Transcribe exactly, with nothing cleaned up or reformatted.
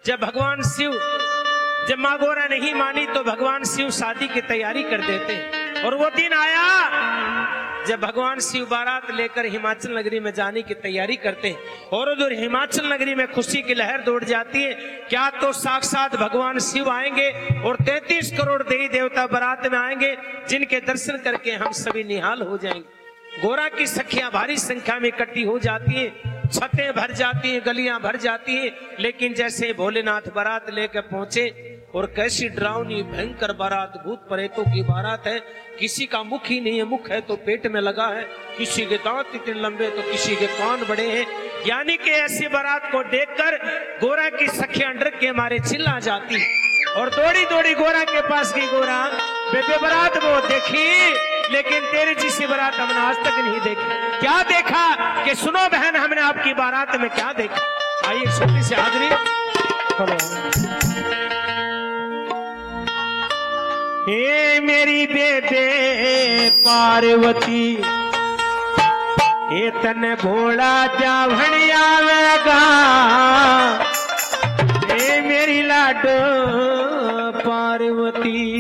जब भगवान शिव, जब माँ गौरा नहीं मानी तो भगवान शिव शादी की तैयारी कर देते। और वो दिन आया जब भगवान शिव बारात लेकर हिमाचल नगरी में जाने की तैयारी करते हैं और उधर हिमाचल नगरी में खुशी की लहर दौड़ जाती है। क्या तो साक्षात भगवान शिव आएंगे और तैंतीस करोड़ देवी देवता बारात में आएंगे, जिनके दर्शन करके हम सभी निहाल हो जाएंगे। गौरा की सखियां भारी संख्या में इकट्ठी हो जाती है, छतें भर जाती हैं, गलियां भर जाती हैं। लेकिन जैसे भोलेनाथ बारात लेकर पहुंचे, और कैसी डरावनी भयंकर बारात, भूत प्रेतों की बारात है। किसी का मुख ही नहीं है, मुख है तो पेट में लगा है, किसी के दांत इतने लंबे तो किसी के कान बड़े हैं। यानी कि ऐसी बारात को देखकर गौरा की सखियां डर के मारे चिल्ला जाती और दौड़ी दौड़ी गौरा के पास गई। गौरा बेबे बारात वो देखी, लेकिन तेरे जैसी बारात हमने आज तक नहीं देखी। क्या देखा? कि सुनो बहन, हमने आपकी बारात में क्या देखा। आइए छोटी सी हाजरी। हे मेरी बेबे पार्वती, हे तन भोला जावण आवेगा, हे मेरी लाडो पार्वती।